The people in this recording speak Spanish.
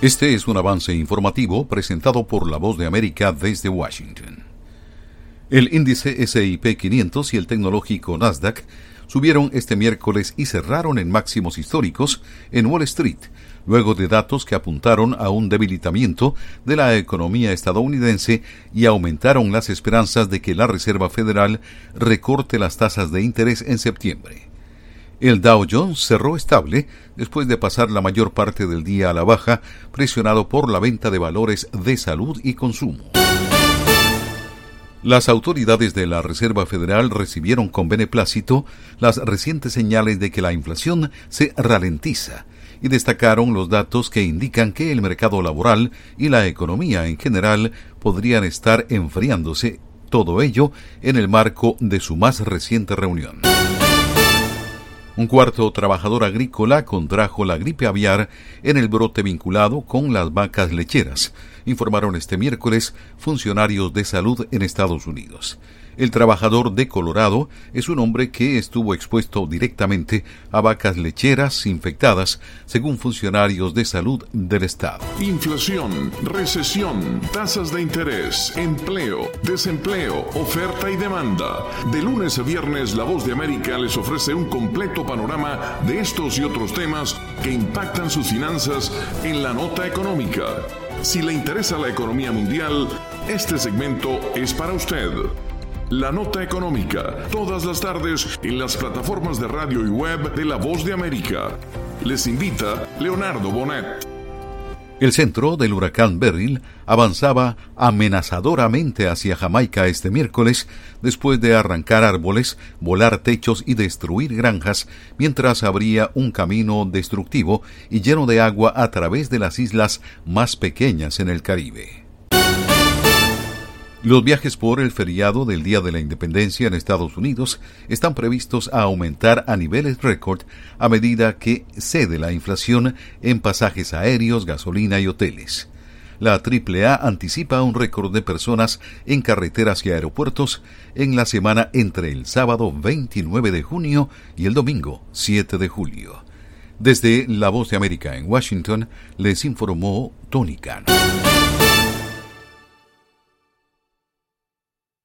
Este es un avance informativo presentado por La Voz de América desde Washington. El índice S&P 500 y el tecnológico Nasdaq subieron este miércoles y cerraron en máximos históricos en Wall Street, luego de datos que apuntaron a un debilitamiento de la economía estadounidense y aumentaron las esperanzas de que la Reserva Federal recorte las tasas de interés en septiembre. El Dow Jones cerró estable después de pasar la mayor parte del día a la baja, presionado por la venta de valores de salud y consumo. Las autoridades de la Reserva Federal recibieron con beneplácito las recientes señales de que la inflación se ralentiza y destacaron los datos que indican que el mercado laboral y la economía en general podrían estar enfriándose, todo ello en el marco de su más reciente reunión. Un cuarto trabajador agrícola contrajo la gripe aviar en el brote vinculado con las vacas lecheras, informaron este miércoles funcionarios de salud en Estados Unidos. El trabajador de Colorado es un hombre que estuvo expuesto directamente a vacas lecheras infectadas, según funcionarios de salud del estado. Inflación, recesión, tasas de interés, empleo, desempleo, oferta y demanda. De lunes a viernes, La Voz de América les ofrece un completo panorama de estos y otros temas que impactan sus finanzas en la nota económica. Si le interesa la economía mundial, este segmento es para usted. La Nota Económica, todas las tardes en las plataformas de radio y web de La Voz de América. Les invita Leonardo Bonet. El centro del huracán Beryl avanzaba amenazadoramente hacia Jamaica este miércoles después de arrancar árboles, volar techos y destruir granjas, mientras abría un camino destructivo y lleno de agua a través de las islas más pequeñas en el Caribe. Los viajes por el feriado del Día de la Independencia en Estados Unidos están previstos a aumentar a niveles récord a medida que cede la inflación en pasajes aéreos, gasolina y hoteles. La AAA anticipa un récord de personas en carreteras y aeropuertos en la semana entre el sábado 29 de junio y el domingo 7 de julio. Desde La Voz de América en Washington, les informó Tony Cano.